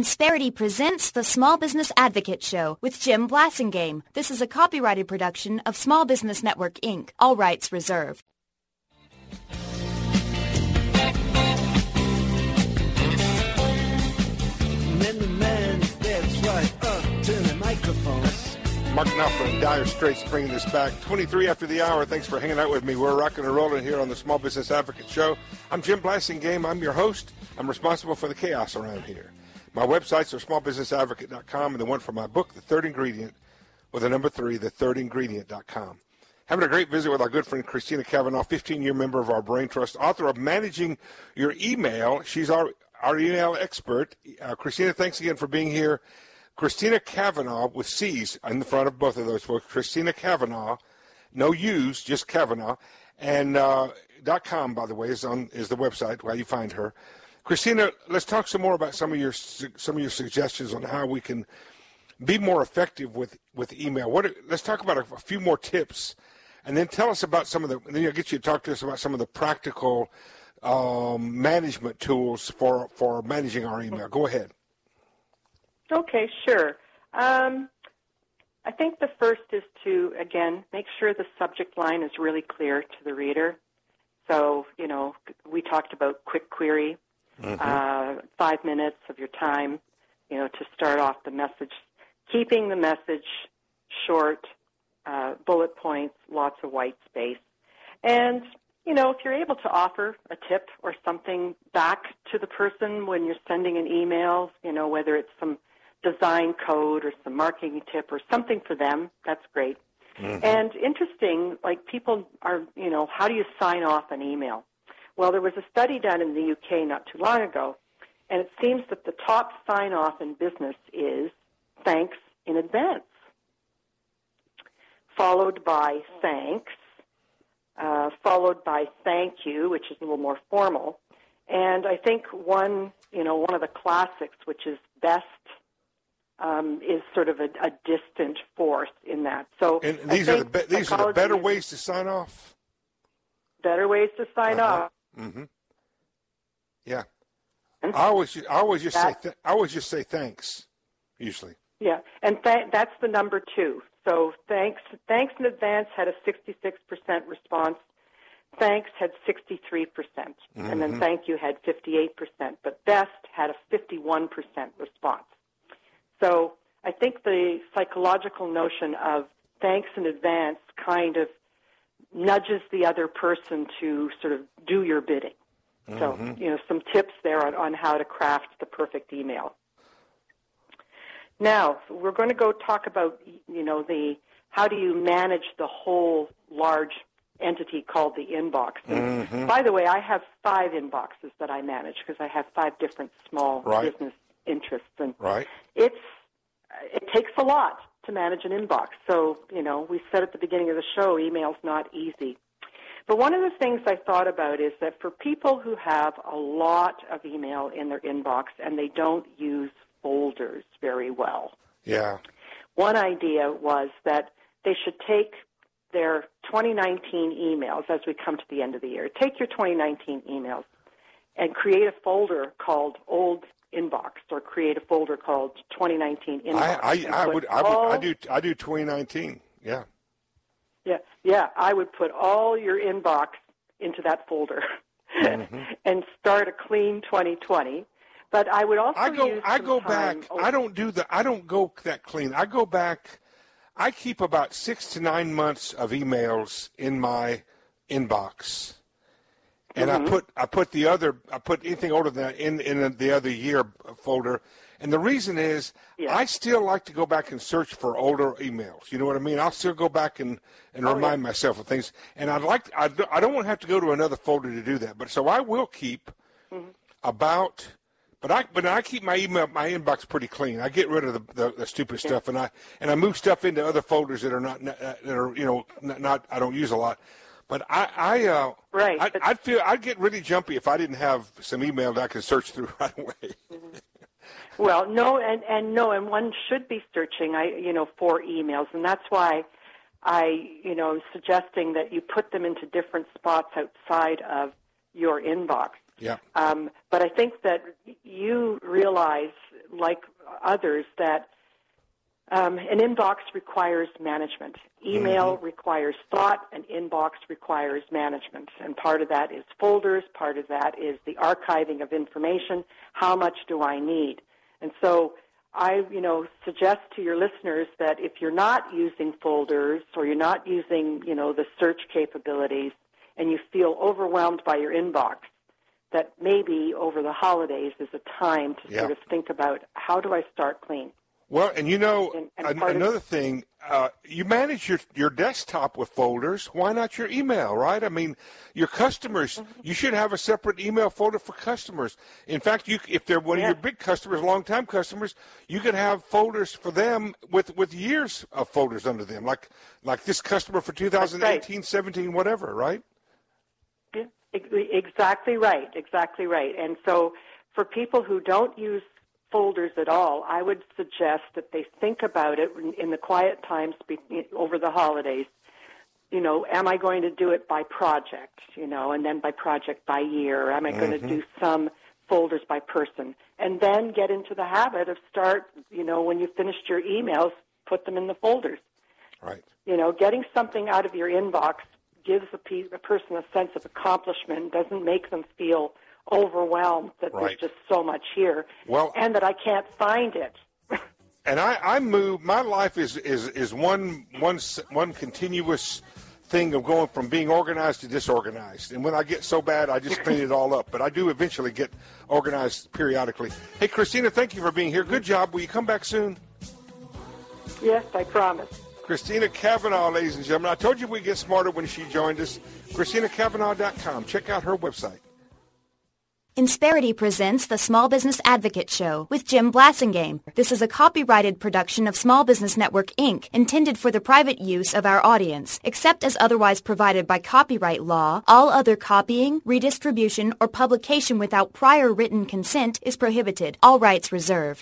Insperity presents the Small Business Advocate Show with Jim Blasingame. This is a copyrighted production of Small Business Network, Inc. All rights reserved. Mark Knopfler and Dire Straits bringing this back 23 after the hour. Thanks for hanging out with me. We're rocking and rolling here on the Small Business Advocate Show. I'm Jim Blasingame. I'm your host. I'm responsible for the chaos around here. My websites are smallbusinessadvocate.com and the one for my book, The Third Ingredient, with the number 3, thethirdingredient.com. Having a great visit with our good friend Christina Cavanaugh, 15-year member of our Brain Trust, author of Managing Your Email. She's our email expert. Christina, thanks again for being here. Christina Cavanaugh with C's in the front of both of those folks. Christina Cavanaugh, no U's, just Cavanaugh, and .com, by the way, is the website where you find her. Christina, let's talk some more about some of your suggestions on how we can be more effective with email. Let's talk about a few more tips, and then tell us about some of the. And then I'll get you to talk to us about some of the practical management tools for managing our email. Go ahead. Okay, sure. I think the first is to, again, make sure the subject line is really clear to the reader. So, we talked about quick query, 5 minutes of your time, to start off the message. Keeping the message short, bullet points, lots of white space. And, if you're able to offer a tip or something back to the person when you're sending an email, whether it's some design code or some marketing tip or something for them, that's great. Mm-hmm. And interesting, like people are, how do you sign off an email? Well, there was a study done in the UK not too long ago, and it seems that the top sign-off in business is thanks in advance, followed by thanks, followed by thank you, which is a little more formal. And I think one of the classics, which is best, is sort of a distant fourth in that. So, and these are the better ways to sign off. Better ways to sign off. Mm-hmm. Yeah, I always just say thanks. Usually. Yeah, and that's the number 2. So thanks in advance had a 66% response. Thanks had 63%, and then thank you had 58%. But best had a 51% response. So I think the psychological notion of thanks in advance kind of nudges the other person to sort of do your bidding. So, some tips there on how to craft the perfect email. Now, we're going to go talk about, how do you manage the whole large entity called the inbox. And by the way, I have 5 inboxes that I manage because I have 5 different small business interests. And it takes a lot to manage an inbox. So, we said at the beginning of the show, email's not easy. But one of the things I thought about is that for people who have a lot of email in their inbox and they don't use folders very well. Yeah. One idea was that they should take their 2019 emails as we come to the end of the year. Take your 2019 emails and create a folder called Old Inbox, or create a folder called 2019 Inbox. I do 2019. Yeah. Yeah. I would put all your inbox into that folder and start a clean 2020. But I would also I go back. I don't go that clean. I go back. I keep about 6 to 9 months of emails in my inbox. And I put anything older than that in the other year folder. And the reason is I still like to go back and search for older emails. You know what I mean? I'll still go back and remind myself of things. And I don't want to have to go to another folder to do that. But so I will keep about. But I keep my inbox pretty clean. I get rid of the stupid stuff, and I move stuff into other folders that are not I don't use a lot. But I'd get really jumpy if I didn't have some email that I could search through right away. Well, and one should be searching, for emails, and that's why I'm suggesting that you put them into different spots outside of your inbox. Yeah. But I think that you realize, like others, that an inbox requires management. Email requires thought, and inbox requires management. And part of that is folders, part of that is the archiving of information. How much do I need? And so I, suggest to your listeners that if you're not using folders or you're not using, the search capabilities and you feel overwhelmed by your inbox, that maybe over the holidays is a time to sort of think about, how do I start clean? Well, and another thing, you manage your desktop with folders. Why not your email, right? I mean, your customers, you should have a separate email folder for customers. In fact, if they're one of your big customers, long-time customers, you could have folders for them with years of folders under them, like this customer for 2018, 17, whatever, right? Yeah, exactly right. And so for people who don't use folders at all, I would suggest that they think about it in the quiet times over the holidays. Am I going to do it by project, and then by project by year? Or am I going to do some folders by person? And then get into the habit of when you finished your emails, put them in the folders. Right. Getting something out of your inbox gives a person a sense of accomplishment, doesn't make them feel overwhelmed that there's just so much here, and that I can't find it. And I move. My life is one continuous thing of going from being organized to disorganized. And when I get so bad, I just clean it all up. But I do eventually get organized periodically. Hey, Christina, thank you for being here. Good job. Will you come back soon? Yes, I promise. Christina Cavanaugh, ladies and gentlemen. I told you we'd get smarter when she joined us. ChristinaCavanaugh.com. Check out her website. Insperity presents the Small Business Advocate Show with Jim Blasingame. This is a copyrighted production of Small Business Network, Inc., intended for the private use of our audience. Except as otherwise provided by copyright law, all other copying, redistribution, or publication without prior written consent is prohibited. All rights reserved.